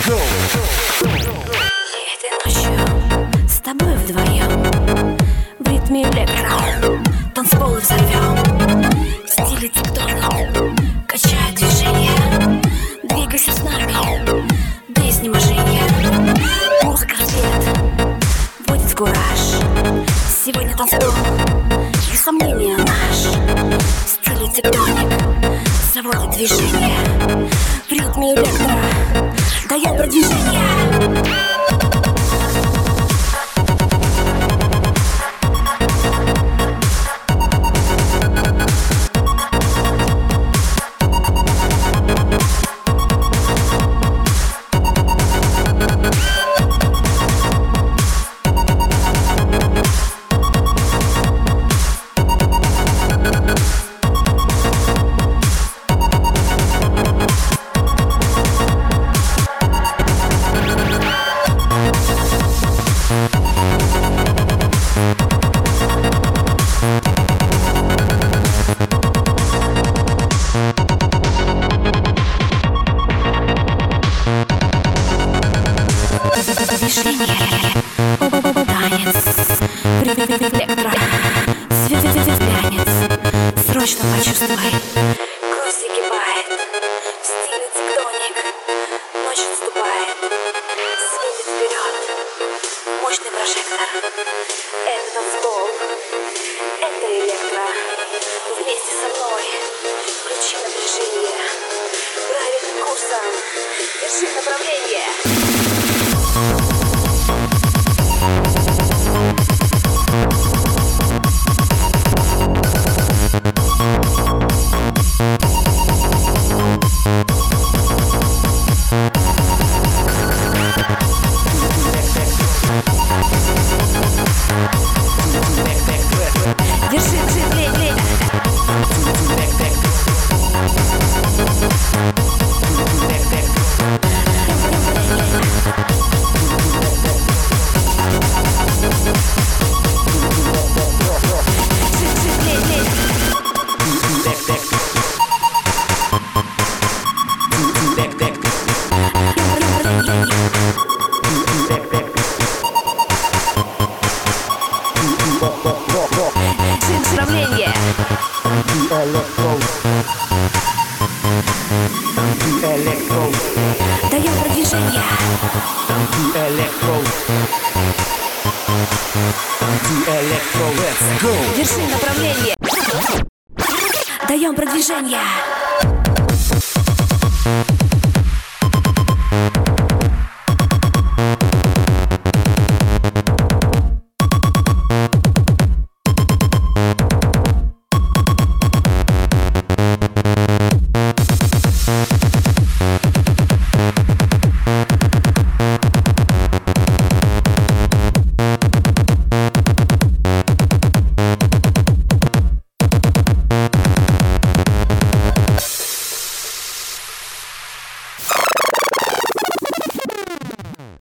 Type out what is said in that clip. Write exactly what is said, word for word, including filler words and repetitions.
go. Этой ночью с тобой вдвоем в ритме электро танцполы взорвем. В стиле тиктока качая движение. Двигайся с нами до изнеможения. Музыка, свет вводит в кураж. Сегодня танцпол и сомнения наш. В стиле тектоник заводит движение. В ритме электро даем продвижение. Срочно почувствуй, кровь закипает. В стиле тектоник ночь отступает. Светит вперед мощный прожектор. Это танцпол, это электро. Вместе со мной включи напряжение. Правильным курсом держи направление. Держи, держи, лей, лей. Даем продвижение. Держи направление. Даем продвижение.